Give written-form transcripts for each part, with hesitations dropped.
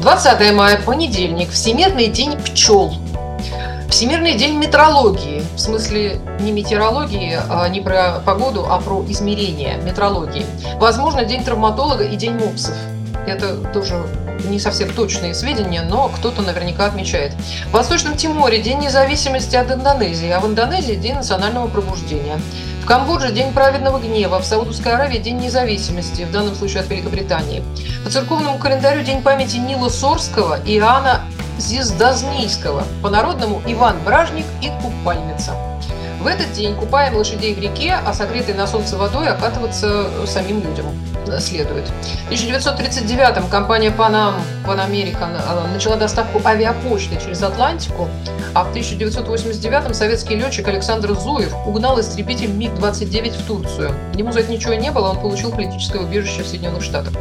20 мая, понедельник, Всемирный день пчел. Всемирный день метрологии, в смысле не метеорологии, не про погоду, а про измерение метрологии. Возможно, день травматолога и день мопсов. Это тоже не совсем точные сведения, но кто-то наверняка отмечает. В Восточном Тиморе день независимости от Индонезии, а в Индонезии день национального пробуждения. В Камбодже день праведного гнева, в Саудовской Аравии день независимости, в данном случае от Великобритании. По церковному календарю день памяти Нила Сорского и Иоанна Зиздознийского, по-народному Иван Бражник и Купальница. В этот день купаем лошадей в реке, а согретой на солнце водой окатываться самим людям следует. В 1939-м компания Pan American начала доставку авиапочты через Атлантику, а в 1989-м советский летчик Александр Зуев угнал истребитель МиГ-29 в Турцию. Ему за это ничего не было, он получил политическое убежище в Соединенных Штатах.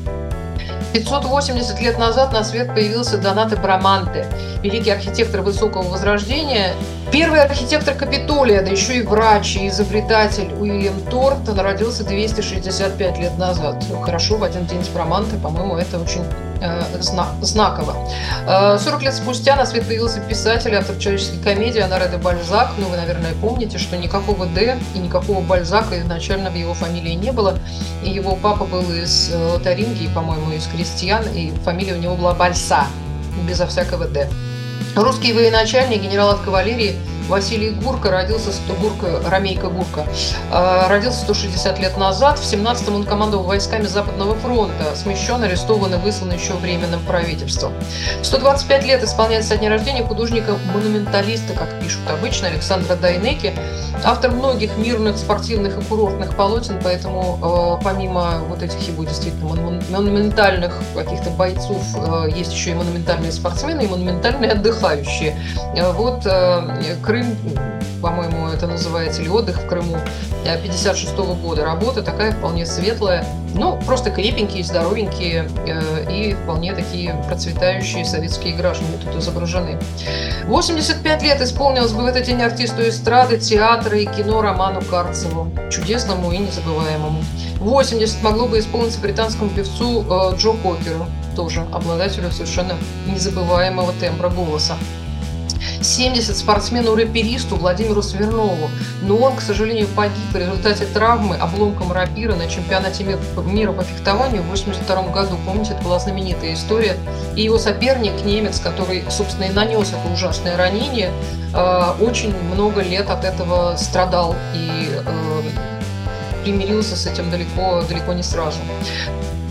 580 лет назад на свет появился Донато Браманте, великий архитектор высокого возрождения, первый архитектор Капитолия, да еще и врач и изобретатель Уильям Тортон родился 265 лет назад. Хорошо, в один день с Браманте, по-моему, это очень знаково. 40 лет спустя на свет появился писатель, автор человеческой комедии Оноре де Бальзак. Ну, вы, наверное, помните, что никакого «Д» и никакого Бальзака изначально в его фамилии не было. И его папа был из Лотарингии, по-моему, из крестьян, и фамилия у него была Бальса, безо всякого «Д». Русский военачальник, генерал от кавалерии Василий Гурко Ромейко Гурко, родился 160 лет назад. В 17-м он командовал войсками Западного фронта, смещен, арестован и выслан еще временным правительством. 125 лет исполняется со дня рождения художника-монументалиста, как пишут обычно, Александра Дайнеки, автор многих мирных, спортивных и курортных полотен, поэтому помимо вот этих его действительно монументальных каких-то бойцов, есть еще и монументальные спортсмены, и монументальные отдыхающие. Вот Крым, по-моему, это называется, или отдых в Крыму 56-го года. Работа такая вполне светлая, ну, просто крепенькие, здоровенькие и вполне такие процветающие советские граждане тут изображены. 85 лет исполнилось бы в этот день артисту эстрады, театра и кино Роману Карцеву, чудесному и незабываемому. 80 могло бы исполниться британскому певцу Джо Кокеру, тоже обладателю совершенно незабываемого тембра голоса. 70 спортсмену-рэперисту Владимиру Смирнову, но он, к сожалению, погиб в результате травмы обломком рапира на чемпионате мира по фехтованию в 1982 году. Помните, это была знаменитая история. И его соперник, немец, который, собственно, и нанес это ужасное ранение, очень много лет от этого страдал и примирился с этим далеко не сразу.